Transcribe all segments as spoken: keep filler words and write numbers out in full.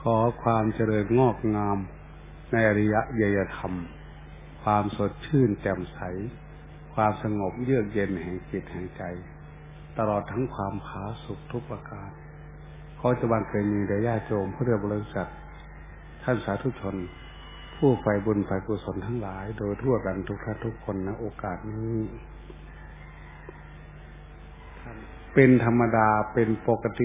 ขอความเจริญงอกงามในอริยญยธรรมความสดชื่นแจ่มใสความสงบเยือกเย็นแห่งจิตแห่งใจตลอดทั้งความผาสุกทุกประการขอจะบังเกิดมีแด่ญาติโยมผู้เรื่อบริษัทท่านสาธุชนผู้ใฝ่บุญใฝ่กุศลทั้งหลายโดยทั่วกันทุกท่านทุกคนณโอกาสนี้เป็นธรรมดาเป็นปกติ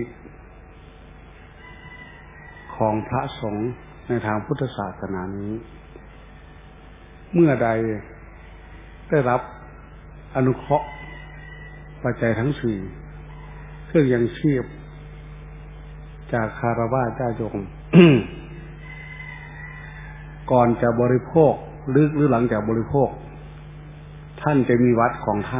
ของพระสงฆ์ในทางพุทธศาสนานี้เมื่อใดได้รับอนุเคราะห์ปัจจัยทั้งสี่เครื่องยังชีพจากคารวะญาติโยม ก่อนจะบริโภคหรือหรือหลังจากบริโภคท่านจะมีวัดของท่าน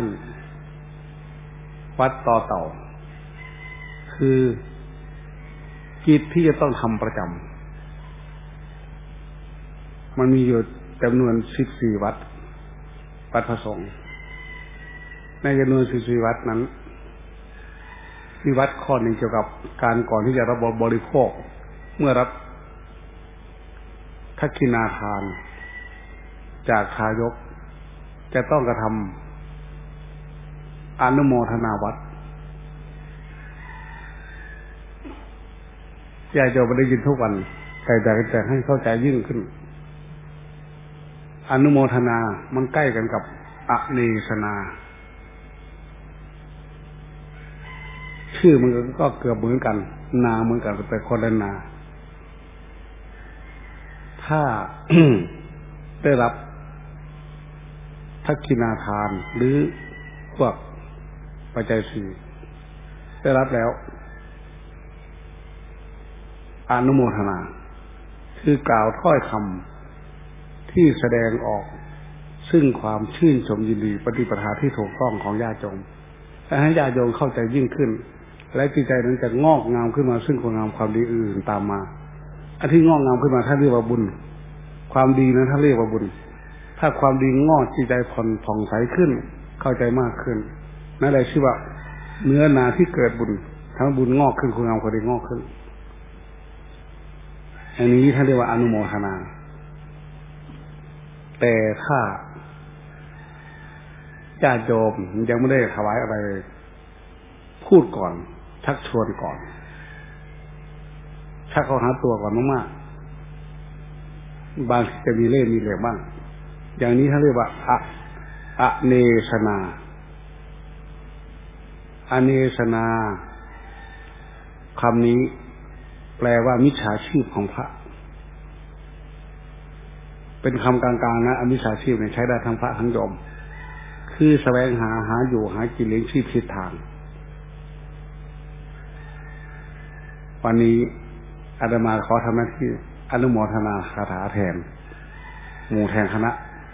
วัดต่อเต่าคือกิจที่จะต้องทำประจำมันมีอยู่จำนวนสิบสี่วัดวัดพระสงฆ์ในจำนวนสิบสี่วัดนั้นมีวัดข้อหนึ่งเกี่ยวกับการก่อนที่จะรับบริโภคเมื่อรับทักขิณาทานจากทายกจะต้องกระทำอนุโมทนาวัดญาติโยมได้ยินทุกวันแต่แต่จะให้เข้าใจยิ่งขึ้นอนุโมทนามันใกล้กันกับอเนสนาชื่อมันก็เกือบเหมือนกันนาเหมือนกันแต่คนละนาถ้า ได้รับทักขิณาทานหรือพวกปัจจัยสี่ได้รับแล้วอนุโมทนาคือกล่าวถ้อยคำที่แสดงออกซึ่งความชื่นชมยินดีปฏิปทาที่ถูกต้องของญาติโยมและให้ญาติโยมเข้าใจยิ่งขึ้นและจิตใจนั้นจะงอกงามขึ้นมาซึ่งคุณงามความดีอื่นตามมาอันที่งอกงามขึ้นมาท่านเรียกว่าบุญความดีนั้นท่านเรียกว่าบุญถ้าความดีงอกจิตใจผ่องผ่องใสขึ้นเข้าใจมากขึ้นนั่นแหละชื่อว่าเนื้อนาที่เกิดบุญทั้งบุญงอกขึ้นคุณงามความดีงอกขึ้นอันนี้ท่านเรียกว่าอนุโมทนาแต่ถ้าญาติโยมยังไม่ได้ถวายอะไรพูดก่อนชักชวนก่อนชักเขาหาตัวก่อนมากๆบางทีจะมีเล่ห์มีเหลี่ยมบ้างอย่างนี้ท่านเรียกว่าอะอเนสนาอเนสนาคำนี้แปลว่ามิจฉาชีพของพระเป็นคำกลางๆนะอมิจฉาชีพเนี่ยใช้ได้ทั้งพระทั้งโยมคือแสวงหาหาอยู่หากินเลี้ยงชีพผิดทางวันนี้อาตมาขอทำหน้าที่อนุโมทนาคาถาแทนหมู่แทนคณะ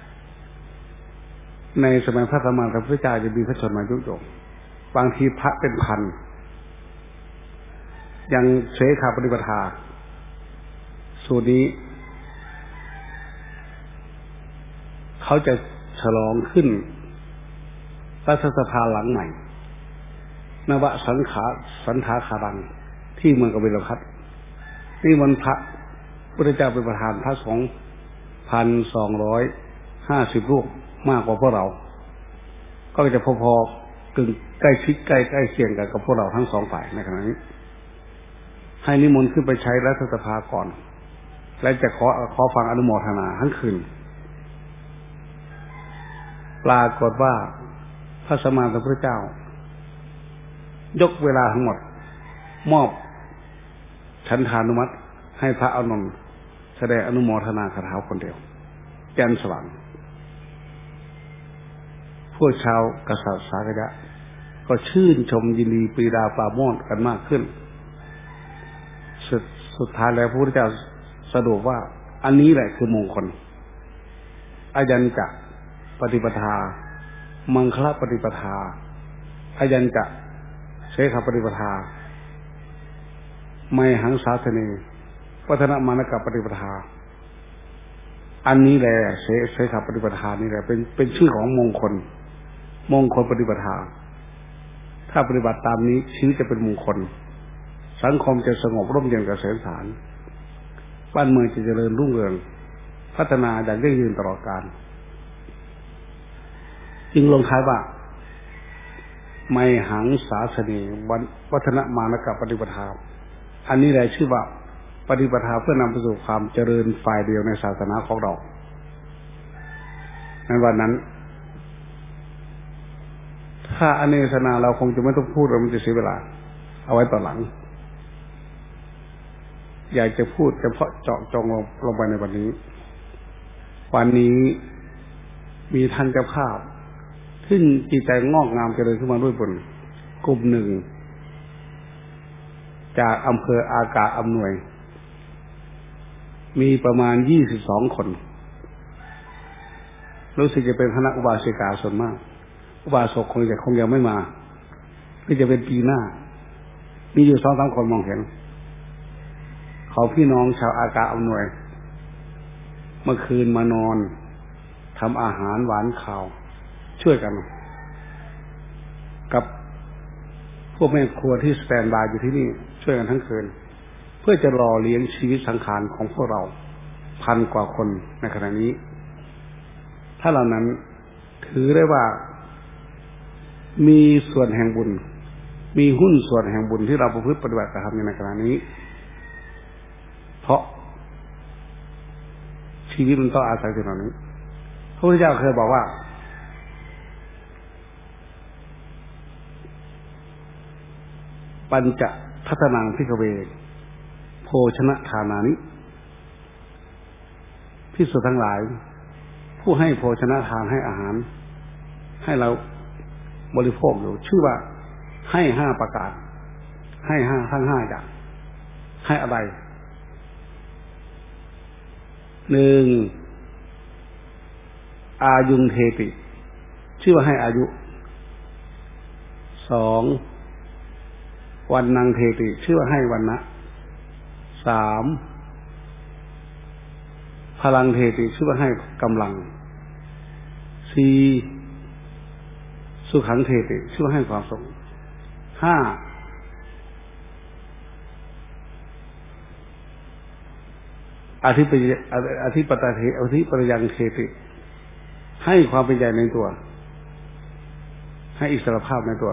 ในสมัยพระสัมมาสัมพุทธเจ้าจะมีพระชนมายุโยงบางทีพระเป็นพันยังเสขาปฏิปทาสูตรนี้เขาจะฉลองขึ้นรัฐสภาหลังใหม่นวสังขาสันทาคารังที่เมืองกบิลพัสนี่มันพระพุทธเจ้าเป็นประธานพระสงฆ์พันสองร้อยห้าสิบรูปมากกว่าพวกเราก็จะพอๆกึ่งใกล้ชิดใกล้ใกล้เคียงกันกับพวกเราทั้งสองฝ่ายในขณะนี้ให้นิมนต์ขึ้นไปใช้รัฐสภาก่อนและจะขอขอฟังอนุโมทนาทั้งคืนปรากฏว่าพระสัมมาสัมพุทธเจ้ายกเวลาทั้งหมดมอบฉันทานุมัติให้พระอานนท์แสดงอนุโมทนาคาถาคนเดียวยันสว่างพวกชาวกษัตริย์สากยะก็ชื่นชมยินดีปรีดาปราโมทย์กันมากขึ้นสุดสุดท้ายแล้วพระพุทธเจ้าสรุปว่าอันนี้แหละคือมงคลอายัญจะปฏิปทามังคลปฏิปทาอายัญจะเสขปฏิปทาไมหังสาสเนวัฒนมานกปฏิปทาอันนี้แหละเสเสขปฏิปทานี่แหละเป็นเป็นชื่อของมงคลมงคลปฏิปทาถ้าปฏิบัติตามนี้ชีวิตจะเป็นมงคลสังคมจะสงบร่มเย็นเกษมสารบ้านเมืองจะเจริญรุ่งเรืองพัฒนาอย่างยั่งยืนตลอดกาลจึงลงท้ายว่าไมหังสาสนีวัฒนมานกปฏิปทาอันนี้แหละชื่อว่าปฏิปทาเพื่อนำไปสู่ความเจริญฝ่ายเดียวในศาสนาของเราในวันนั้นถ้าอเนกนาเราคงจะไม่ต้องพูดเรามันจะเสียเวลาเอาไว้ต่อหลังอยากจะพูดเฉพาะเจาะจงลงลงไปในวันนี้วันนี้มีท่านเจ้าภาพซึ่งจิตใจงอกงามเจริญขึ้นมาด้วยบุญกลุ่มหนึ่งจากอำเภออากาอำนวยมีประมาณยี่สิบสองคนรู้สึกจะเป็นคณะอุบาสิกาส่วนมากอุบาสกคงจะคงยังไม่มาหรือจะเป็นปีหน้ามีอยู่สองสามคนมองเห็นเขาพี่น้องชาวอากาอำนวยเมื่อคืนมานอนทำอาหารหวานข้าวช่วยกันกับพวกแม่ครัวที่สแตนบายอยู่ที่นี่ช่วยกันทั้งคืนเพื่อจะรอเลี้ยงชีวิตสังขารของพวกเราพันกว่าคนในขณะนี้ถ้าเหล่านั้นถือได้ว่ามีส่วนแห่งบุญมีหุ้นส่วนแห่งบุญที่เราประพฤติปฏิบัติกระทำในขณะนี้เพราะชีวิตมันต้องอาศัยสิ่งเหล่านี้พระพุทธเจ้าเคยบอกว่าปัญจทัศนังภิกขเวโภชนะทานานิภิกษุทั้งหลายผู้ให้โภชนะทานให้อาหารให้เราบริโภคอยู่ชื่อว่าให้ห้าประการให้ห้าทั้งห้าอย่างให้อะไรหนึ่งอายุงเทติชื่อว่าให้อายุสองวันนังเทติชื่อว่าให้วันนะสามพลังเทติชื่อว่าให้กำลังสี่สุขังเทติชื่อว่าให้ความสุขห้าอธิปติอธิปตาเทอธิปรยังเทติให้ความเป็นใหญ่ในตัวให้อิสรภาพในตัว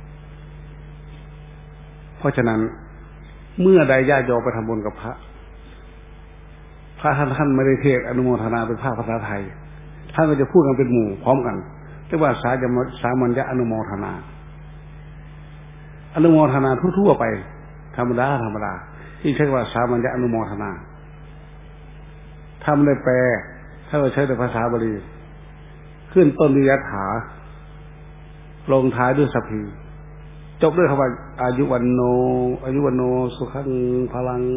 เพราะฉะนั้นเมื่อใดญาติโยมไปทำบุญกับพระพระท่านท่านไม่ได้เทศอนุโมทนาเป็นภาคภาษาไทยท่านก็จะพูดกันเป็นหมู่พร้อมกันเรียกว่าสาจมสามัญญอนุโมทนาอนุโมทนาทั่วๆไปธรรมดาธรรมดาที่ใช้ว่าสามัญญอนุโมทนาทำได้แปลถ้าเราใช้ในภาษาบาลีขึ้นต้นด้วยยถาลงท้ายด้วยสัพพีจบด้วยคำว่าอายุวันโนอายุวันโนสุขังพลัง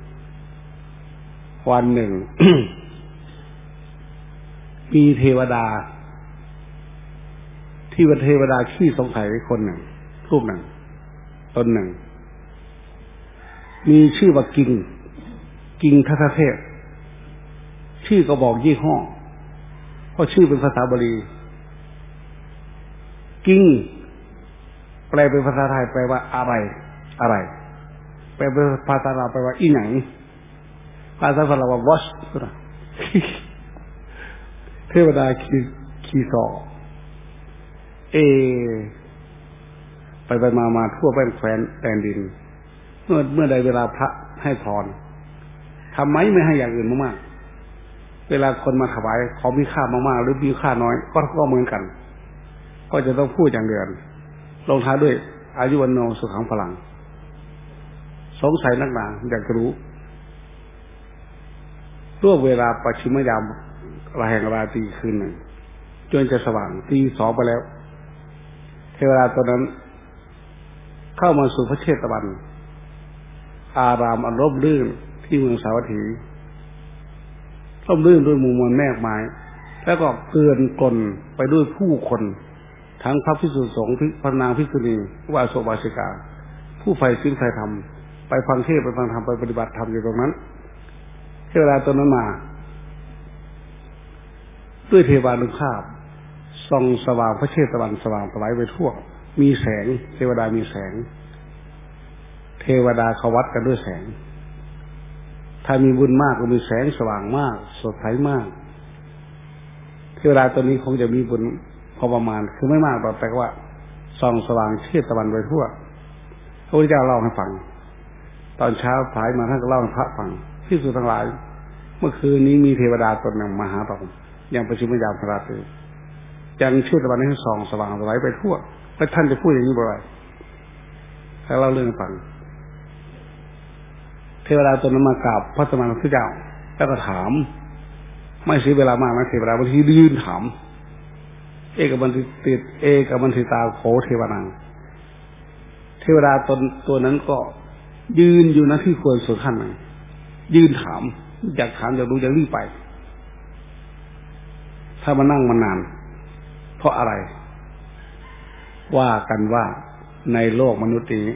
วันหนึ่ง มีเทวดาที่เป็นเทวดาขี้สงสัยคนหนึ่งรูปหนึ่งตนหนึ่งมีชื่อว่ากิงกิงทัศเทพชื่อก็บอกยี่ห้อเพราะชื่อเป็นภาษาบาลีกิงแปลเป็นภาษาไทยแปลว่าอะไรอะไรแปลเป็นภาษาลาวแปลว่าอีหยังภาษาฝรั่งว่า what เทวดาขี้ขี้สอเอไปไปมามาทั่วแผ่นแคว้นแผ่นดินเมื่อเมื่อใดเวลาพระให้พรทำไมไม่ให้อย่างอื่นมากๆเวลาคนมาถวายของมีค่ามากๆหรือมีค่าน้อยก็ก็เหมือนกันก็จะต้องพูดอย่างเดียวลงท้ายด้วยอายุวันโนสุขังพลังสงสัยนักหนาอยากจะรู้ร่วมเวลาปัจฉิมยามแห่งราตรีคืนหนึ่งจนจะสว่างตีสองไปแล้วเทวดาตอนนั้นเข้ามาสู่พระเชตวันอารามอันร่มรื่นที่เมืองสาวัตถีร่มรื่นด้วยหมู่มวลแมกไม้แล้วก็เกลื่อนกลนไปด้วยผู้คนทั้งพระภิกษุสงฆ์พระนางภิกษุณีวาสกวาสิกาผู้ใฝ่ศีลใฝ่ธรรมไปฟังเทศน์ไปฟังธรรมไปปฏิบัติธรรมอยู่ตรงนั้นเทวดาตนนั้นมาด้วยเทวานุภาพส่องสว่างพระเชตวันสว่างสวายไปทั่วมีแสงเทวดามีแสงเทวดาเขาวัดกันด้วยแสงถ้ามีบุญมากก็มีแสงสว่างมากสดใสมากเทวดาตัวนี้คงจะมีบุญพอประมาณคือไม่มากหรอกแต่ว่าส่องสว่างเชิดตะวันไปทั่วพระพุทธเจ้าเล่าให้ฟังตอนเช้าสายมาท่านก็เล่าให้พระฟังที่สุดทั้งหลายเมื่อคืนนี้มีเทวดาตนหนึ่งมาหาเรายังประชุมยามพระราตรียังเชิดตะวันให้ส่องสว่างสวยไปทั่วแล้วท่านจะพูดอย่างนี้บ่อยๆให้เล่าเรื่องให้ฟังเทวดาตนนั้นมากราบพระสมณพระเจ้าแล้วก็ถามไม่เสียเวลามากนะเทวดาบางทียืนถามเอกบันติเอกบันติตาโขเทวนังเทวดาตนตัวนั้นก็ยืนอยู่ณที่ควรส่วนขั้นหนึ่งยืนถามอยากถามอยากรู้อยากรีบไปถ้ามานั่งมานานเพราะอะไรว่ากันว่าในโลกมนุษย์นี้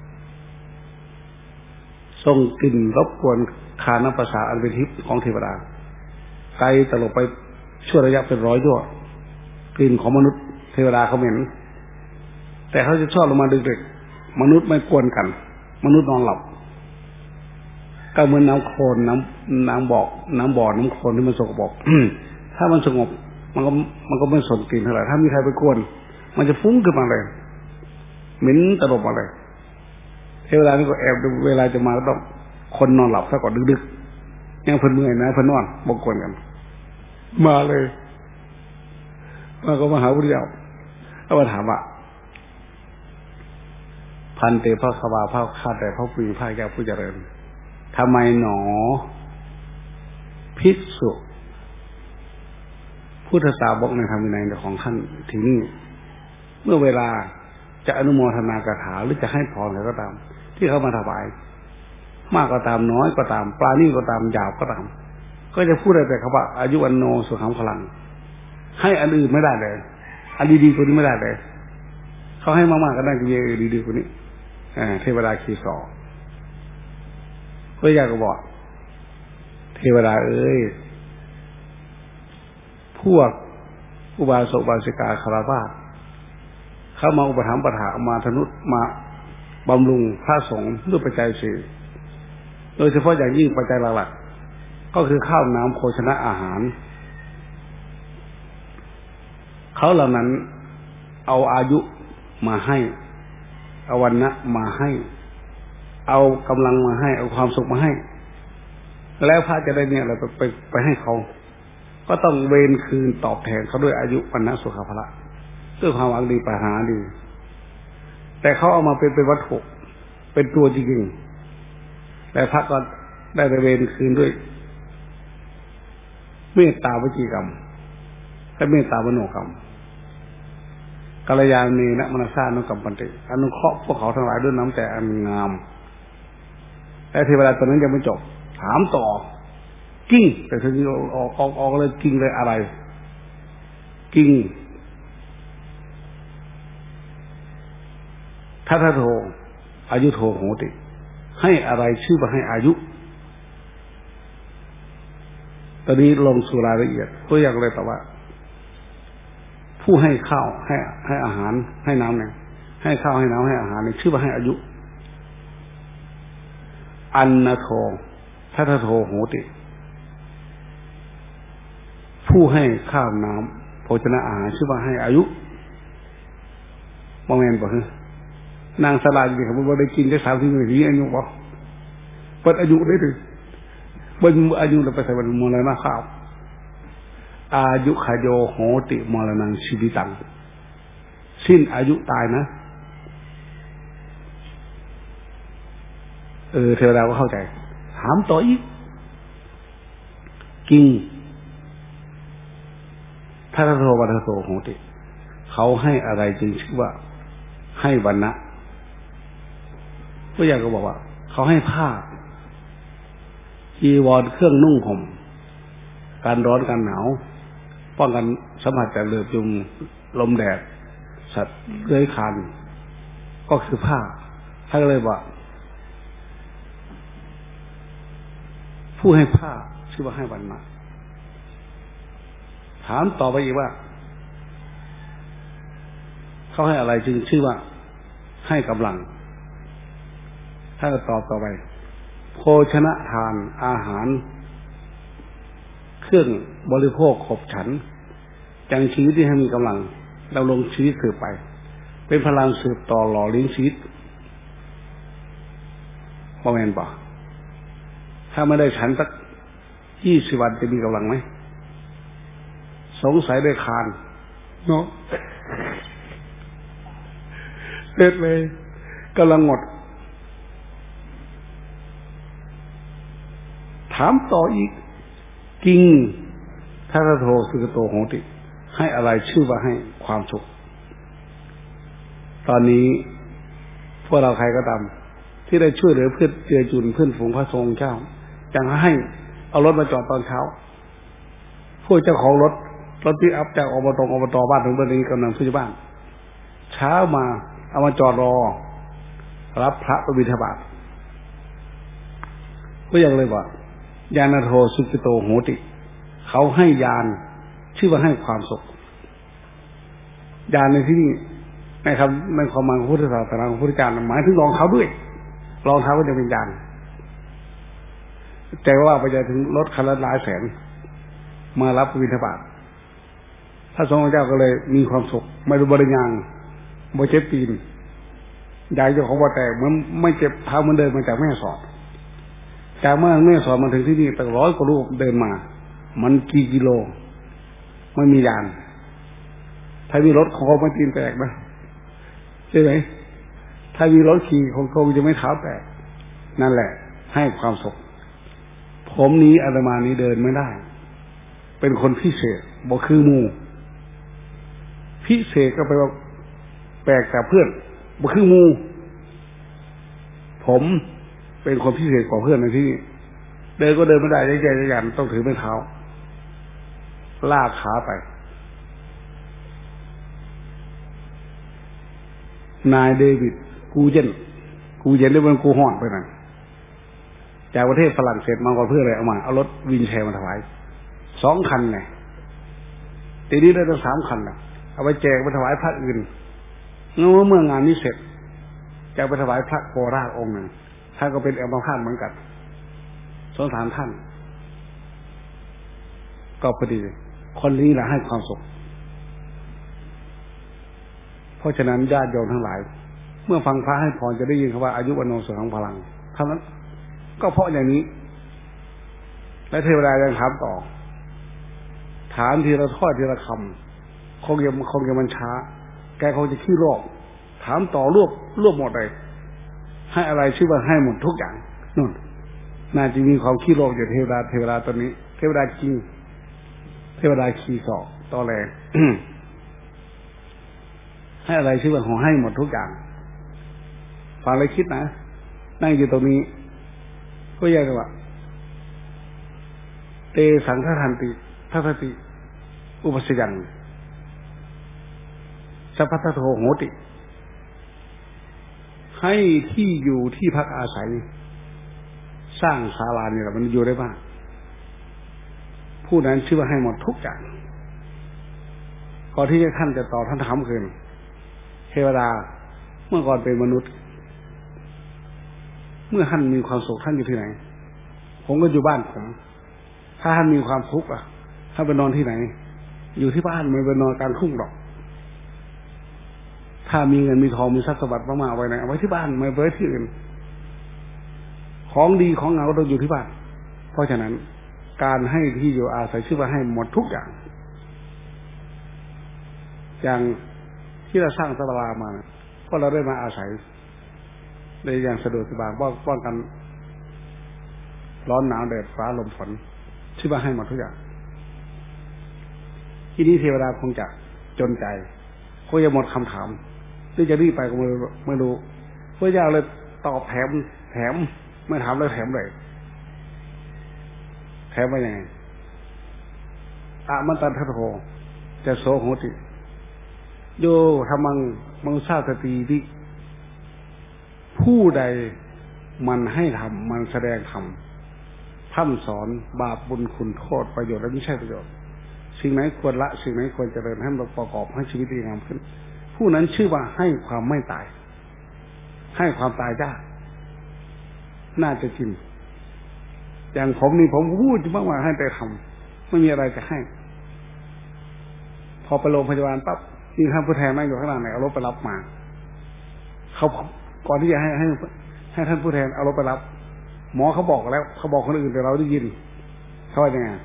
ส่งกลิ่นรบกวนคานประสาทอันเป็นทิพย์ของเทวดาไกลตลบไปชั่วระยะเป็นร้อยโยชน์กลิ่นของมนุษย์เทวดาเขาเหม็นแต่เขาจะชอบลงมาดึกๆมนุษย์ไม่กวนกันมนุษย์นอนหลับก็เหมือนน้ำโคลนน้ำน้ำบ่อน้ำบ่อน้ำโคลนที่มันสกปรก ถ้ามันสงบมันก็มันก็ไม่สนกลิ่นเท่าไหร่ถ้ามีใครไปกวนมันจะฟุ้งขึ้นมาเลยเหม็นตลบมาเลยเทวดานี่ก็แอบดูเวลาจะมาก็ต้องคนนอนหลับซะก่อนดึกๆยังเพิ่นเมื่อยนะเพิ่นนอนบกวนกันมาเลยมาก็มาหาพระพุทธเจ้าแล้วมาถามว่าพันเตพระขวาพระคาแต่พระปุยพระแก้วผู้เจริญทำไมหนอภิกษุพุทธสาวกในธรรมวินัยของท่านที่นี่เมื่อเวลาจะอนุโมทนากถาหรือจะให้พรอะไรก็ตามที่เขามาถวายมากก็ตามน้อยก็ตามปราณีก็ตามหยาบก็ตามก็จะพูดอะไรแต่เขาว่าอายุวันโนสุขังพลังให้อันอื่นไม่ได้เลยอันดีๆกว่านี้ไม่ได้เลยเขาให้มากๆก็ได้ก็มีดีๆกว่านี้เทวดาคีสอก็อยากจะบอกเทวดาเอ้ยพวกอุบาสกอุบาสิกาคารวะเข้ามาอุปถัมภ์ประถามาธนุมาบำรุงพระสงฆ์ด้วยปัจจัยสี่โดยเฉพาะอย่างยิ่งปัจจัยหลักๆก็คือข้าวน้ำโภชนะอาหารเขาเหล่านั้นเอาอายุมาให้เอาวรรณะมาให้เอากำลังมาให้เอาความสุขมาให้แล้วพระจะได้เนี่ยอะไรไปไปไปให้เขาก็ต้องเวรคืนตอบแทนเขาด้วยอายุวรรณะสุขภาระด้วยความหวังดีปรารถนาดีแต่เขาเอามาเป็นเป็นวัตถุเป็นตัวจริงๆแต่พระก็ได้ไปเวรคืนด้วยเมตตาวจีกรรมและเมตตามโนกรรมกัลยาณีนะมนัสสานุกรรมปันติอนุเคราะห์พวกเขาทั้งหลายด้วยน้ำใจอันงามแต่เทวดาตอนนั้นยังไม่จบถามต่อกิ้งแต่ทีนี้ออกออกออกเลยกิ้งเลยอะไรกิ้งทัทโทอายุโทโหติให้อะไรชื่อว่าให้อายุตอนนี้ลงสู่รายละเอียดก็อย่างไรแต่ว่าผู้ให้ข้าวให้ให้อาหารให้น้ำเนี่ยให้ข้าวให้น้ำให้อาหารเนี่ยชื่อว่าให้อายุอันนโททัทโทโหติผู้ให้ข้าวน้ำโภชนะอาหารชื่อว่าให้อายุบ่แม่นบ่ฮะนางสลาอยู่ครับว่าได้กินได้สามที่หนึ่งที่อายุบ่เปิดอายุได้ถึงเบิ่งอายุเราไปใส่วันมรณะข้าวอายุขโยโหติมรณังชีวิตังสิ้นอายุตายนะเออเทวดาก็เข้าใจถามต่ออีกกิ่งทัทโทวัทโทโหติเขาให้อะไรจึงชื่อว่าให้วรรณะก็อยากจะบอกว่าเขาให้ผ้าจีวรเครื่องนุ่งห่มการร้อนการหนาวป้องกันสัมผัสจากเลือดยุงลมแดดสัตว์เลื้อยคลานก็คือผ้าท่านเลยว่าผู้ให้ผ้าชื่อว่าให้วรรณะถามต่อไปอีกว่าเขาให้อะไรจึงชื่อว่าให้กำลังถ้าจะตอบต่อไปผโภชนะทานอาหารเครื่องบริโภคขบฉันจังชีวิตที่ให้มีกำลังดำรงชีวิตสืบไปเป็นพลังสืบต่อหล่อเลี้ยงชีวิตพ่อแม่นป่ะถ้าไม่ได้ฉันสักยี่สิบวันจะมีกำลังไหมสงสัยได้คานเนาะเสร็จเลยกำลังหมดถามต่ออีกกิ่งถ้าโทสุกโตโหติให้อะไรชื่อว่าให้ความสุขตอนนี้พวกเราใครก็ตามที่ได้ช่วยเหลือเพื่อนเจือจุนเพื่อนฝูงพระทรงเจ้าจังให้เอารถมาจอดตอนเช้าพวกเจ้าของรถรถที่อัพจากอบตอบตบ้านถึงบ้านนี้กำลังผู้ใหญ่บ้านเช้ามาเอามาจอดรอรับพระไปบิณฑบาตก็ยังเลยว่ายานโทสุกิโตโหติเขาให้ยานชื่อว่าให้ความสุขยานในที่นี้ในคำในความหมายของพุทธศาสนาของพุทธเจ้าหมายถึงรองเท้าด้วยรองเท้าก็จะเป็นยานแต่ว่าไปจะถึงรถคันละหลายแสนมารับบิณฑบาตพระสงฆ์เจ้าก็เลยมีความสุขไม่รู้บริยังบ่เจ็บตีนยายเจ้าของว่าแต่มันไม่เจ็บเท้ามันเดินมาจากแม่สอดจากเมื่อแม่สอดมาถึงที่นี่ตั้งร้อยกว่าลูกเดินมามันกี่กิโลไม่มียานถ้ามีรถคงไม่ตีนแตกนะใช่ไหมถ้ามีรถขี่คงคงจะไม่เท้าแตกนั่นแหละให้ความสุขผมนี้อาตมานี้เดินไม่ได้เป็นคนพิเศษบ่คือหมู่พิเศษก็ไปว่าแปลกจากเพื่อนบ่คือหมู่ผมเป็นคนพิเศษกว่าเพื่อนในที่นี้เดินก็เดินไม่ได้ใจใจยันต้องถือไม้เท้าลากขาไปนายเดวิดกูเย็นกูเย็นได้เป็นกูห่อนไปนั่นจากประเทศฝรั่งเศสมาก่อนเพื่ออะไรเอามาเอารถวินแชร์มาถวายสองคันไงทีนี้ได้ตั้งสามคันนะเอาไปแจกไปถวายพระอื่นเมื่อเมื่องานนี้เสร็จแจกไปถวายพระโคราชองค์หนึ่งท่านก็เป็นอัมพาตเหมือนกันสงสารท่านก็พอดีคนนี้แหละให้ความสุขเพราะฉะนั้นญาติโยมทั้งหลายเมื่อฟังพระให้พรจะได้ยินคำว่าอายุวันโนสุขังพลังเท่านั้นก็เพราะอย่างนี้และเทวดายังถามต่อถามทีละข้อทีละคำคงยังคงยังมันช้าแกคงจะขี้โรคถามต่อรวบรวบหมดเลยให้อะไรชื่อว่าให้หมดทุกอย่างนู่นน่าจะมีความขี้โรคอยู่เทวดาเทวดาตัวนี้เทวดาจริงเทวดาขี้สอกตอแหล ให้อะไรชื่อว่าของให้หมดทุกอย่างฟังเลยคิดนะนั่งอยู่ตรงนี้ก็ยังว่าเตสังฆทันติทัสติอุปสยังสัพพะโทโหติให้ที่อยู่ที่พักอาศัยสร้างศาลาเนี่ยมันอยู่ได้บ้างผู้นั้นชื่อว่าให้หมดทุกอย่างก่อนที่ท่านจะตอบท่านถามคืนเทวดาเมื่อก่อนเป็นมนุษย์เมื่อท่านมีความสุขท่านอยู่ที่ไหนผมก็อยู่บ้านผมถ้าท่านมีความทุกข์อ่ะท่านไปนอนที่ไหนอยู่ที่บ้านไม่ไปนอนกลางทุ่งหรอกถ้ามีเงินมีทองมีทรัพย์สมบัติมากๆไว้ไหนเอาไว้ที่บ้านไม่ไว้ที่อื่นของดีของงามก็ต้องอยู่ที่บ้านเพราะฉะนั้นการให้ที่อยู่อาศัยชื่อว่าให้หมดทุกอย่างอย่างที่เราสร้างศาลามาก็เราได้มาอาศัยได้อย่างสะดวกสบายป้องกันร้อนหนาวแดดฟ้าลมฝนชื่อว่าให้หมดทุกอย่างที่นี้เทวดาคงจะจนใจคงจะหมดคำถามหรือจะรีบไปก็ไม่ไม่รู้พระเจ้าเลยตอบแถมแถมไม่ถามเลยแถมเลยแถมว่ายังไงอะมันตันทโธจะโสโหติโยธรรมังมังสาสติวิผู้ใดมันให้ทำมันแสดงธรรมพร่ำสอนบาปบุญคุณโทษประโยชน์และไม่ใช่ประโยชน์สิ่งไหนควรละสิ่งไหนควรเจริญให้มันประกอบให้ชีวิตดีงามขึ้นผู้นั้นชื่อว่าให้ความไม่ตายให้ความตายยากน่าจะจริงอย่างผมนี่ผมพูดมากว่าให้แต่ทำไม่มีอะไรจะให้พอไปโรงพยาบาลปั๊บมีท่านผู้แทนนั่งอยู่ข้างหลังไหนเอารถไปรับมาเขาก่อนที่จะให้ให้ให้ท่านผู้แทนเอารถไปรับหมอเขาบอกแล้วเขาบอกคนอื่นแต่เราได้ยินเขาว่ายังไง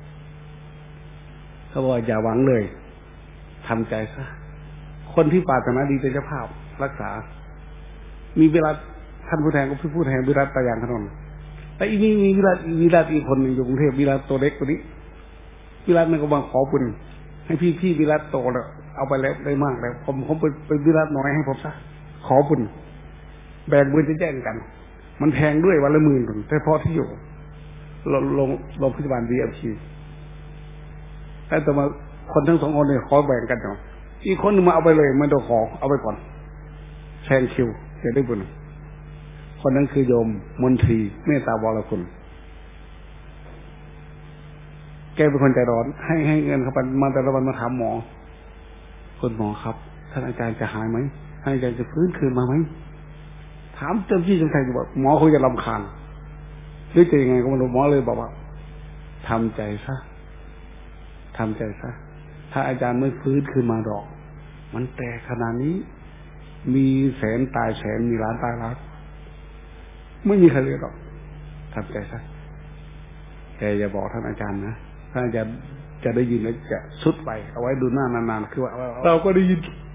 เขาบอกอย่าหวังเลยทำใจซะคนที่ปรารถนาดีเป็นเจ้าภาพรักษามีเวลาท่านผู้แทนก็พี่ผู้แทนวิรัตตายางถนนแต่อีนี่มีวิรัตวิรัตอีกคนหนึ่งอยู่กรุงเทพวิรัตตัวเล็กตัวนี้วิรัตมันก็มาขอบุญให้พี่พี่วิรัตโตแล้วเอาไปแล้วได้มากแล้วผมผมเป็นเป็นวิรัตน้อยให้ผมซะขอบุญแบ่งบุญจะแย่งกันมันแพงด้วยวันละหมื่นแต่พอที่อยู่ลงลงโรงพยาบาลวีเอฟซีแต่ต่อมาคนทั้งสองคนเนี่ยขอแบ่งกันเนาะอีกคนนึงมาเอาไปเลยไม่ต้องขอเอาไปก่อนแซงคิวจะได้บุญคนนั้นคือโยมมนตรีเมตตาวรคุณแกเป็นคนใจร้อนให้ให้เงินเขาไปมาแต่ละวันมาถามหมอคุณหมอครับท่านอาจารย์จะหายไหมท่านอาจารย์จะฟื้นคืนมาไหมถามเจ้าที่เจ้าชายจะบอกหมอคงจะรำคาญหรือจะยังไงก็ไม่รู้หมอเลยบอกว่าทำใจซะทำใจซะถ้าอาจารย์ไม่ฟื้นคืนมาดอกมันแตกขนาดนี้มีแสนตายแสนมีล้านตายล้านไม่มีใครเลยหรอกทำใจซะแต่อย่าบอกท่านอาจารย์นะท่านอาจารย์จะได้ยินแล้วจะสุดไปเอาไว้ดูหน้านานๆคือว่าเราก็ได้ยิน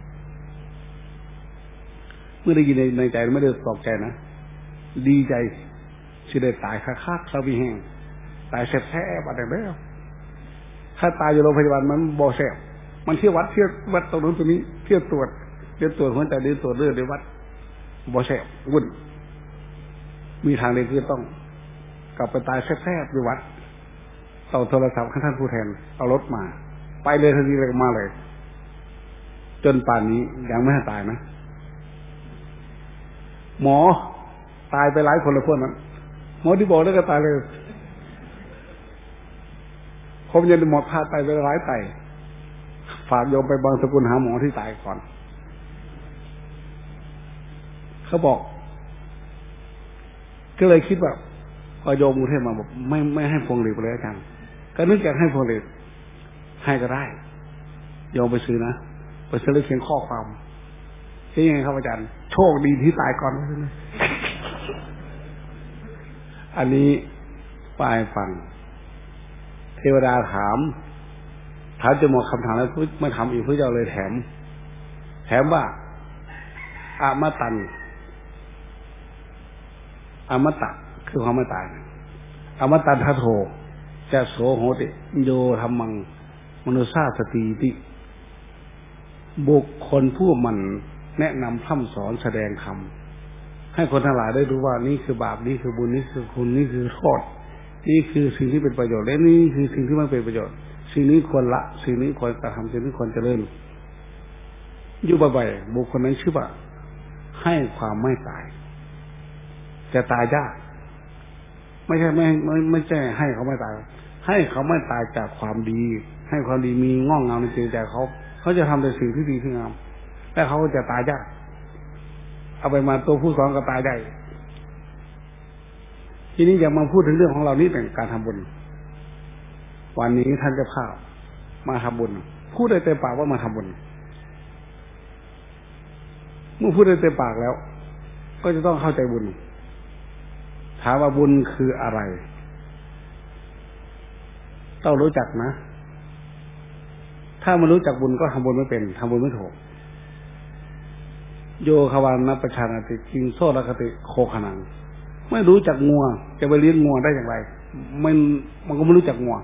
เมื่อได้ยินในในใจไม่ได้ตกใจนะดีใจที่ได้ตายค่าค่าเขามีแห้งตายแซ่บๆอะไรแบบถ้าตายอยู่โรงพยาบาลมันบ่แซ่บมันเที่ยววัดเที่ยววัดตรงนู้นตรงนี้เที่ยวตรวจเที่ยวตรวจหัวใจเดินตรวจเลือดในวัดบ่แซ่บวุ่นมีทางเดียวคือต้องกลับไปตายแซ่บๆในวัดเอาโทรศัพท์ให้ท่านผู้แทนเอารถมาไปเลยทันทีเลยมาเลยจนป่านนี้ยังไม่ตายนะหมอตายไปหลายคนแล้วพวกนั้นหมอที่บอกแล้วก็ตายเลยผมยังหมดพาตายไปหลายไตฝากโยมไปบางสกุลหาหมอที่ตายก่อนเขาบอกก็เลยคิดว่าพอโยมกรุงเทพมาบอกไม่ไม่ให้พวงหลีดไปเลยอาจารย์ก็นึกอยากให้พวงหลีดให้ก็ได้โยมไปซื้อนะไปซื้อแล้วเขียนข้อความที่ยังไงครับอาจารย์โชคดีที่ตายก่อนอันนี้ปลายฟังเทวดาถามถามจะหมดคำถามแล้วไม่ทำอีกพระเจ้าเลยแถมแถมว่าอมตันอมตะคือความไม่ตายอมตันทัทโธจะโสโหติโยธรรมังมนุสาสติติบุคคลผู้มันแนะนำพร่ำสอนแสดงธรรมให้คนทั้งหลายได้รู้ว่านี่คือบาปนี่คือบุญนี่คือคุณนี่คือโทษนี่คือสิ่งที่เป็นประโยชน์และนี่คือสิ่งที่ไม่เป็นประโยชน์สิ่งนี้ควรละสิ่งนี้ควรกระทำสิ่งนี้ควรเจริญอยู่บ่อยๆบุคคลนั้นชื่อว่าให้ความไม่ตายจะตายยากไม่ใช่ไม่ไม่ไม่ใช่ให้เขาไม่ตายให้เขาไม่ตายจากความดีให้ความดีมีง่องเงาในจิตใจเขาเขาจะทำแต่สิ่งที่ดีที่งามและเขาจะตายยากเอาไปมาตัวผู้สอนก็ตายได้ทีนี้อย่ามาพูดถึงเรื่องของเรานี่เป็นการทำบุญวันนี้ท่านเจ้าภาพมาทำบุญพูดได้เต็มปากว่ามาทำบุญเมื่อพูดได้เต็มปากแล้วก็จะต้องเข้าใจบุญถามว่าบุญคืออะไรต้องรู้จักนะถ้าไม่รู้จักบุญก็ทำบุญไม่เป็นทำบุญไม่ถูกโยคาวานัปชานาติกิงโซลคติโคขนังไม่รู้จักงัวจะไปเลี้ยงงัวได้อย่างไรมันมันก็ไม่รู้จักงัว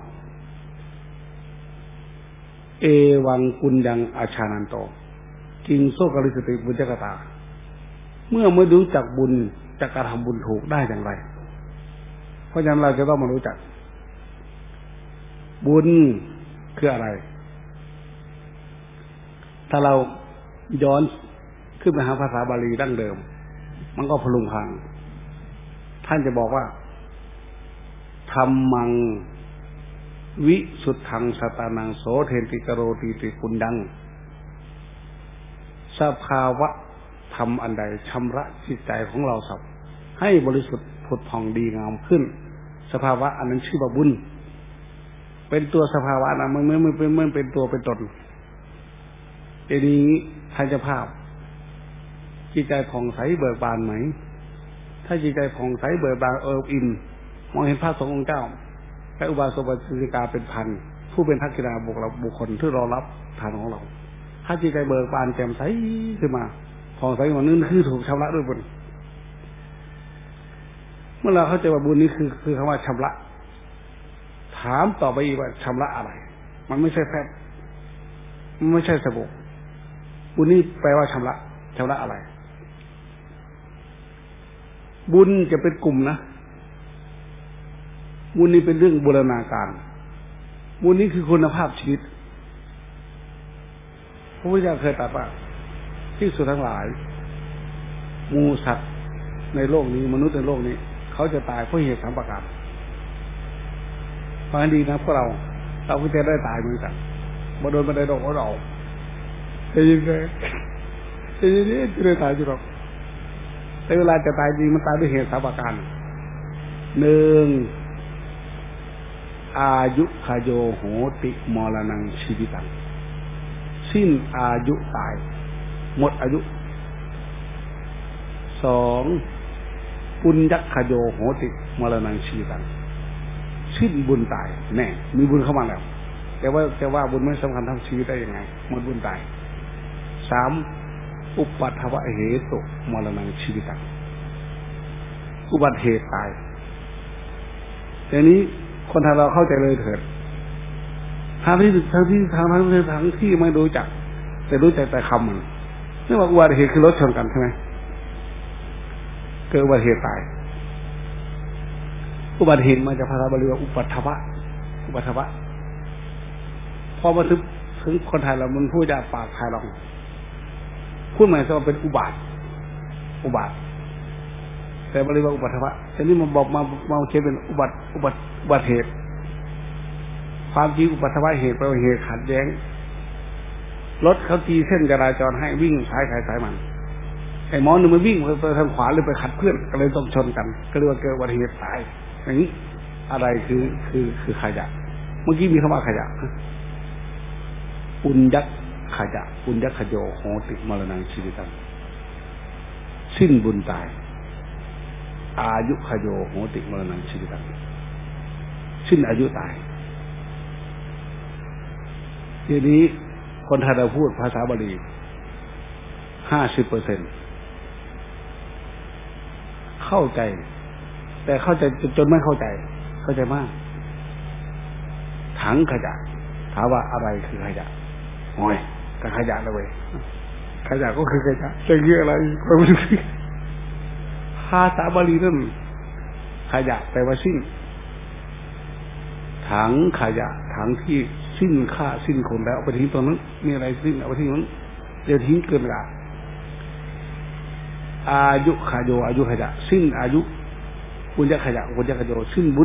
เอวังกุญญังอาชานันโตกิงโซกริสติบุญจักตาเมื่อไม่รู้จักบุญจะกระทำบุญถูกได้อย่างไรเพราะฉะนั้นเราจะต้องมารู้จักบุญคืออะไรถ้าเราย้อนขึ้นไปหาภาษาบาลีดั้งเดิมมันก็พลุงพลังท่านจะบอกว่าธรรมังวิสุทธังสตานังโสเทนติกโรติติคุณดังสภาวะธรรมอันใดชำระจิตใจของเราสับให้บริสุทธิ์ผุดผ่องดีงามขึ้นสภาวะอันนั้นชื่อว่าบุญเป็นตัวสภาวะนะมันไม่ไม่เป็นไม่เป็นตัวเป็นตนทีนี้ท่านเจ้าภาพจิตใจผ่องใสเบิกบานไหมถ้าจิตใจผ่องใสเบิกบานเอิบอิ่มมองเห็นพระสงฆ์องค์เจ้าและอุบาสกอุบาสิกาเป็นพันผู้เป็นทักษิณาบุคคลบุคคลที่รอรับทานของเราถ้าจิตใจเบิกบานแจ่มใสขึ้นมาผ่องใสมันนั่นคือถูกชำระด้วยบุญเมื่อเราเข้าใจว่าบุญนี้คือคือคำว่าชำระถามต่อไปอีกว่าชำระอะไรมันไม่ใช่แพทย์มันไม่ใช่สบู่บุญนี้แปลว่าชำระชำระอะไรบุญจะเป็นกลุ่มนะบุญนี้เป็นเรื่องบูรณาการบุญนี้คือคุณภาพชีวิตพระพุทธเจ้าเคยตรัสว่าที่สุดทั้งหลายหมู่สัตว์ในโลกนี้มนุษย์ในโลกนี้เขาจะตายเพราะเหตุสามประการฟังดีนะพวกเราเราก็จะได้ตายเหมือนกันมาโดนมาได้ดอกเราจะยินเลยจะยินดีจะได้ตายจุดหรอกแต่เวลาจะตายจริงมันตายด้วยเหตุสามประการหนึ่งอายุขโยโหติมรณังชีวิตังสิ้นอายุตายหมดอายุสองปุญญขโยโหติมรณังชีวิตังสิ้นบุญตายแน่มีบุญเข้ามาแล้วแต่ว่าแต่ว่าบุญไม่สำคัญทั้งชีวิตได้ยังไงหมดบุญตายสามอุปัฏฐวะเหตุมรณังชีวิตังอุบัติเหตุตายแต่นี้คนไทยเราเข้าใจเลยเถิดทางที่ทางที่ทางทางทางที่ไม่รู้จักแต่รู้จักแต่คำมันนี่ว่าอุบัติเหตุคือรถชนกันใช่ไหมเกิดอุบัติเหตุตายอุบัติเหตุมาจากภาษาบาลีว่าอุปัฏฐวะอุปัฏฐวะพอมาถึงถึงคนไทยเรามันพูดจากปากไทยเราพูดหมายถึงว่าเป็นอุบาทอุบาทแต่บาลีว่าอุปัฏฐวะแต่นี่มันบอกมามาเขียนเป็นอุบัติอุบัติอุบัติเหตุความจริงอุปัฏฐวะเหตุแปลว่าเหตุขัดแย้งรถเขาตีเส้นจราจรให้วิ่งสายใครสายมันไอ้หมอหนึ่งมันวิ่งไปทางขวาหรือไปขัดเพื่อนก็เลยต้องชนกันก็เรียกว่าเกิดอุบัติเหตุตายอย่างนี้อะไรคือคือคือขยะเมื่อกี้มีคำว่าขยะปุญญขยะปุญญขโยโหติมรณังชีวิตังสิ้นบุญตายอายุขโยโหติมรณังชีวิตังสิ้นอายุตายทีนี้คนไทยเราพูดภาษาบาลีห้าสิบเปอร์เซ็นต์เข้าใจแต่เข้าใจจนไม่เข้าใจเข้าใจมากถังขยะถามว่าอะไรคือขยะโอ้ยก็ขยะเลยเว้ยขยะก็คือขยะจะเยอะอะไรก็ไม่รู้ภาษาบาลีนั่นขยะแปลว่าสิ้นถังขยะถังที่สิ้นค่าสิ้นคนแล้วเอาไปทิ้งตรงนั้นมีอะไรสิ้นเอาไปทิ้งนั้นเดี๋ยวทิ้งเกินเวลาอายุขโยอายุขยะสิ้นอายุบุญญขยะบุญญขโยสิ้นบุญ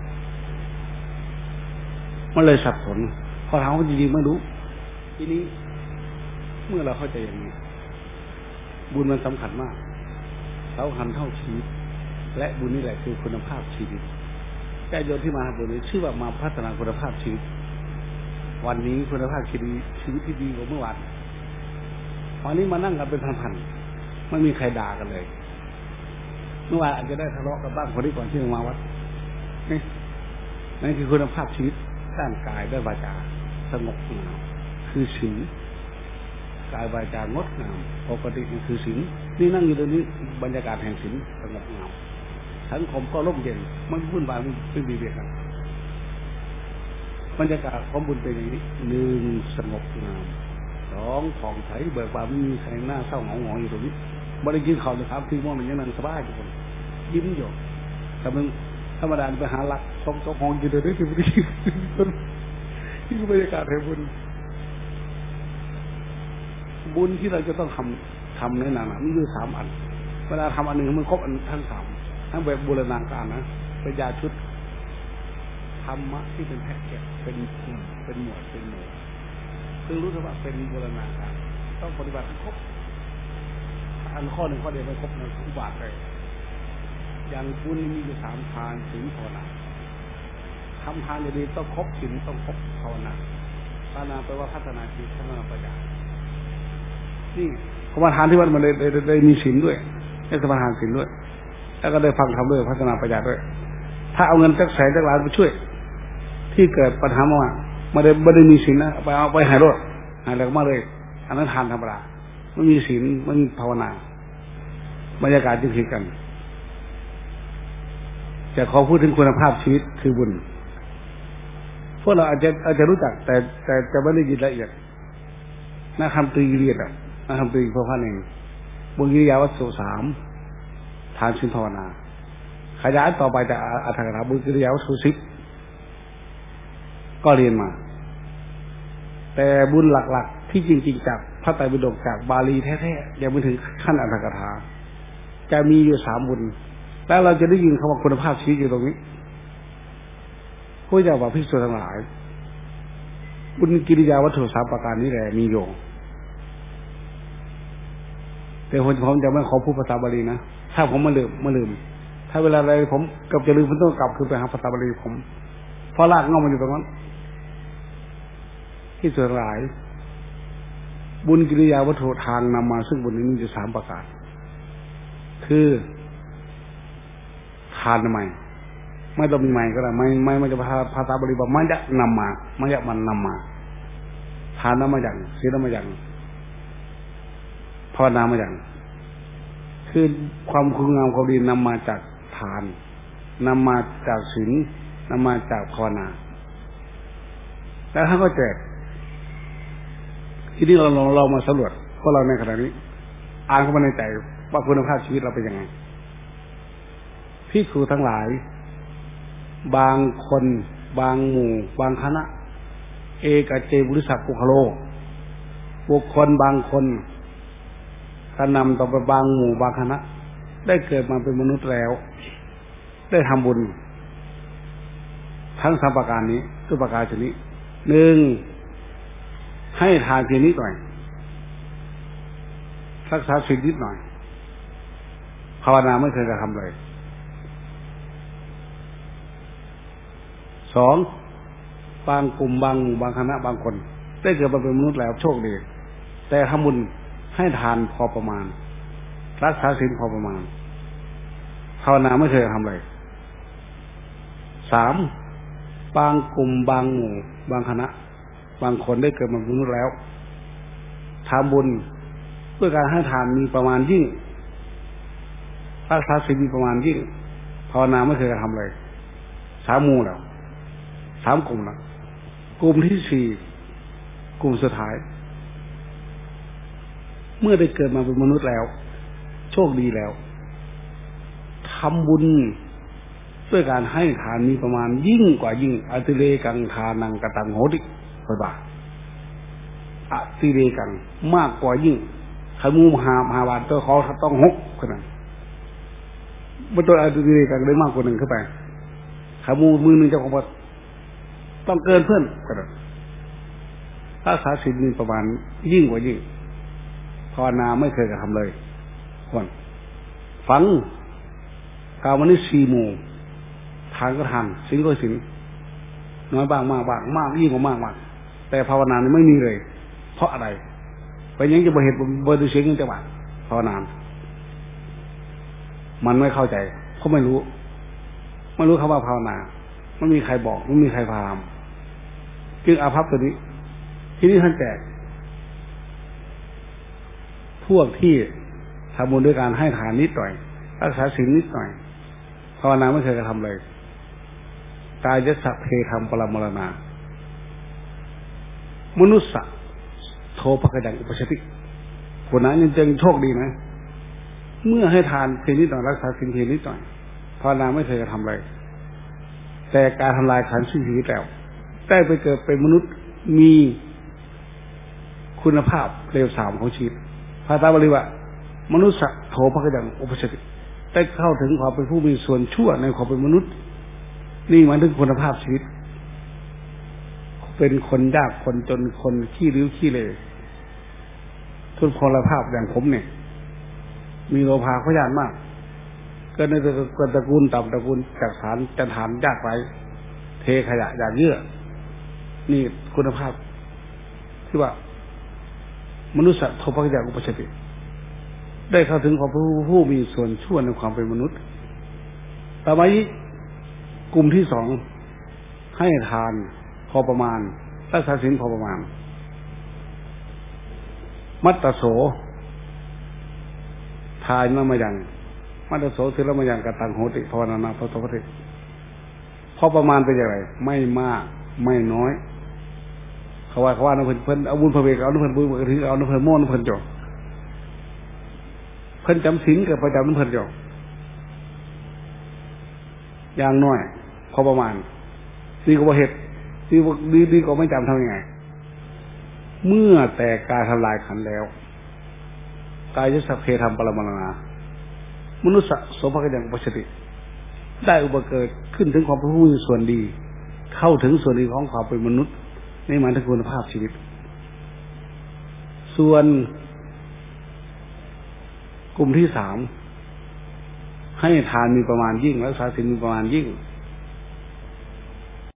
มันเลยสับสนพอถามว่าจริงๆไม่รู้ทีนี้เมื่อเราเข้าใจอย่างนี้บุญมันสำคัญมากสำคัญเท่าชีวิตและบุญนี่แหละคือคุณภาพชีวิตแก่โยนที่มาบุญนี้ชื่อว่ามาพัฒนาคุณภาพชีวิตวันนี้คุณภาพชีวิตชีวิตที่ดีกว่าเมื่อวานวันนี้มานั่งกันเป็นพันๆไม่มีใครด่ากันเลยเมื่อวานอาจจะได้ทะเลาะกันบ้างคนที่ก่อนที่มาวัดนี่นั่นคือคุณภาพชีวิตด้านกายด้านวาจาสงบงามคือศีลกายวาจางดงามปกติมันคือศีลนี่นั่งอยู่ตรงนี้บรรยากาศแห่งศีลสงบงามสังคมก็ร่มเย็นมันวุ่นวายมันเป็นดีเดียวกันบรรยากาศของบุญเป็นอย่างนี้หนึ่งสงบงามสองผ่องใสเบิกบานไม่มีใครหน้าเศร้าหงอยหงอยอยู่ตรงนี้บริกินเขาเลยครับที่ม่วงมันยังนั่งสบายทุกคนยิ้มอยู่แต่มึงธรรมดาไปหาหลักสองสองห้องอยู่เดี๋ยวนี้ที่บุรีที่บรรยากาศแห่งบุญบุญที่เราจะต้องทำทำในหนังมีอยู่สามอันเวลาทำอันหนึ่งมันครบอันทั้งสามทั้งแบบบูรณาการนะเป็นยาชุดธรรมะที่เป็นแพ็กเกจเป็นกลุ่มเป็นหมวดเป็นหมู่ซึ่งรู้สึกว่าเป็นบูรณาการต้องปฏิบัติครบอันข้อหนึ่งข้อเดียวไม่ครบในอุบาทเลยอย่างบุญมีอยู่สามทานศีลภาวนาทำทานดีต้องครบศีลต้องครบภาวนาภาวนาแปลว่าพัฒนาจิตพัฒนาปัญญานี่กรรมฐานที่วัดมันได้ได้ได้มีศีลด้วยได้สมาทานศีลด้วยแล้วก็ได้ฟังธรรมด้วยพัฒนาปัญญาด้วยถ้าเอาเงินจักแสนจักล้านไปช่วยที่เกิดปัญหามาไม่ได้ไม่ได้มีศีลนะไปเอาไปหายรถหายอะไรก็มาเลยอันนั้นทานธรรมดาไม่มีศีลไม่มีภาวนาบรรยากาศจึงผิดกันจะขอพูดถึงคุณภาพชีวิตคือบุญพวกเราอาจจะอาจจะรู้จักแต่แต่จะไม่ได้ยินละเอียดนักคำตรีเรียนอ่ะนักคำตรีพระพันเองบุญกิริยาวัตถุสามทานศีลภาวนาขยายต่อไปจากอัตถกถาบุญกิริยาวัตถุสิบก็เรียนมาแต่บุญหลักๆที่จริงๆจากพระไตรปิฎกจากบาลีแท้ๆยังไม่ถึงขั้นอัตถกถาจะมีอยู่สามบุญแล้วเราจะได้ยินคำว่าคุณภาพชีวิตอยู่ตรงนี้พระเจ้าบอกภิกษุทั้งหลายบุญกิริยาวัตถุสามประการนี้แหละมีอยู่แต่ผมผมจะไม่ขอพูดภาษาบาลีนะถ้าผมมาลืมมาลืมถ้าเวลาอะไรผมกับจะลืมผมต้องกลับคือไปหาภาษาบาลีผมเพราะรากเงามันอยู่ตรงนั้นที่สุดหลายบุญกิริยาวัตถุทางนำมาซึ่งบุญนี้มีอยู่สามประการคือทานใหม่ไม่ต้องมีใหม่ก็ได้ไม่ไม่ไม่จะภาษาบาลีบอกมันจะนำมามันจะมันนำมาทานนำมาอย่างศีลนำมาอย่างภาวนามาอย่างคือความคุณงามความดีนำมาจากทานนำมาจากศีลนำมาจากภาวนาแล้วท่านก็แจกทีนี้เราลองเรามาสำรวจพวกเราในขณะนี้อ่านเข้ามาในใจว่าคุณภาพชีวิตเราเป็นยังไงภิกษุทั้งหลายบางคนบางหมู่บางคณะเอกเจบุริสักกุคโลบุคคลบางคนกระนำต่อไปบางหมู่บางคณะได้เกิดมาเป็นมนุษย์แล้วได้ทำบุญทั้งสามประการนี้ด้วยประการชนิดหนึ่งให้ทานเพียงนิดหน่อยรักษาศีลนิดหน่อยภาวนาไม่เคยกระทำเลยสองบางกลุ่มบางหมู่บางคณะบางคนได้เกิดมาเป็นมนุษย์แล้วโชคดีแต่ทำบุญให้ทานพอประมาณรักษาศีลพอประมาณภาวนาไม่เคยทำเลยสามบางกลุ่มบางหมู่บางคณะบางคนได้เกิดมาเป็นมนุษย์แล้วทำบุญด้วยการให้ทานมีประมาณยิ่งรักษาศีลมีประมาณยิ่งภาวนาไม่เคยทำเลยสามหมู่แล้วสามกลุ่มแล้วกลุ่มที่สี่กลุ่มสุดท้ายเมื่อได้เกิดมาเป็นมนุษย์แล้วโชคดีแล้วทำบุญด้วยการให้ทานมีประมาณยิ่งกว่ายิ่งอติเรกังทานังกตังโหติคอยบาอติเรกังมากกว่ายิ่งขมูมหามหาบาทตัวเขาต้องหกขนาดมันตัวอติเรกังได้มากกว่าหนึ่งขึ้นไปขมูมือหนึ่งเจ้าของวัดต้องเกินเพื่อนขนาดรักษาศีลมีประมาณยิ่งกว่ายิ่งภาวนาไม่เคยกระทำเลยคนฝังกาวันนี้สี่หมู่ทานก็ทานศีลก็ศีลน้อยบ้างมากบ้างมากยิ่งกว่ามากมากแต่ภาวนานี่ไม่มีเลยเพราะอะไรไปยังจะบ่เหตุบ่ดูเสียงยังจะบาดภาวนามันไม่เข้าใจเขาไม่รู้ไม่รู้คำว่าภาวนาไม่มีใครบอกไม่มีใครพามจึงอาภัพตัวนี้ที่นี่ท่านแจกพวกที่ทำบุญด้วยการให้ทานนิดหน่อยรักษาศีลนิดหน่อยภาวนาไม่เคยกระทำเลยกายจะสัพเพธรรมปรมรณามนุษย์โทภกดังอุปชติคนนั้นยังโชคดีนะเมื่อให้ทานเพียงนิดหน่อยรักษาศีลเพียงนิดหน่อยภาวนาไม่เคยกระทำเลยแต่การทำลายขันธ์ชีวิตแล้วได้ไปเกิดเป็นมนุษย์มีคุณภาพเร็วสามของชีวิตภาษาบาลีว่ามนุษย์โทภกดังอุปชติได้เข้าถึงความเป็นผู้มีส่วนชั่วในความเป็นมนุษย์นี่หมายถึงคุณภาพชีวิตเป็นคนยากคนจนคนขี้ริ้วขี้เลทุนพลภาพอย่างผมเนี่ยมีโลภะเขายากมากเกิดในตระกูลต่ำตระกูลจากฐานจันฐานยากไรเทขยะหยาดเยื่อนี่คุณภาพที่ว่ามนุษย์โทภคยาอุปชติได้เข้าถึงความผู้ผู้มีส่วนช่วยในความเป็นมนุษย์ต่อไปกลุ่มที่สองให้ทานพอประมาณรักษาศีลพอประมาณมัตตโสทายมามาอย่างมัตตโสศีลมาอย่างกตังโหติภาวนานาพระโตพระติพอประมาณเป็นอย่างไรไม่มากไม่น้อยเขาว่าเขาว่าน้ำเพิ่นเพิ่นเอาบุญพระเวกเอาน้ำเพิ่นบุญพระถือเอาน้ำเพิ่นม่วนน้ำเพิ่นจบเพิ่นจำศีลกับประจำน้ำเพิ่นจบอย่างน้อยพอประมาณดีกว่าเหตุดีดีดีกว่าไม่จำทำยังไงเมื่อแต่กายทำลายขันแล้วกายจะสัพเพธรรมปรมาณามนุษย์โสภคยังอุปชติได้อุปเกิดขึ้นถึงความผู้มีส่วนดีเข้าถึงส่วนดีของความเป็นมนุษย์ในหมายถึงคุณภาพชีวิตส่วนกลุ่มที่สามให้ทานมีประมาณยิ่งรักษาศีลมีประมาณยิ่ง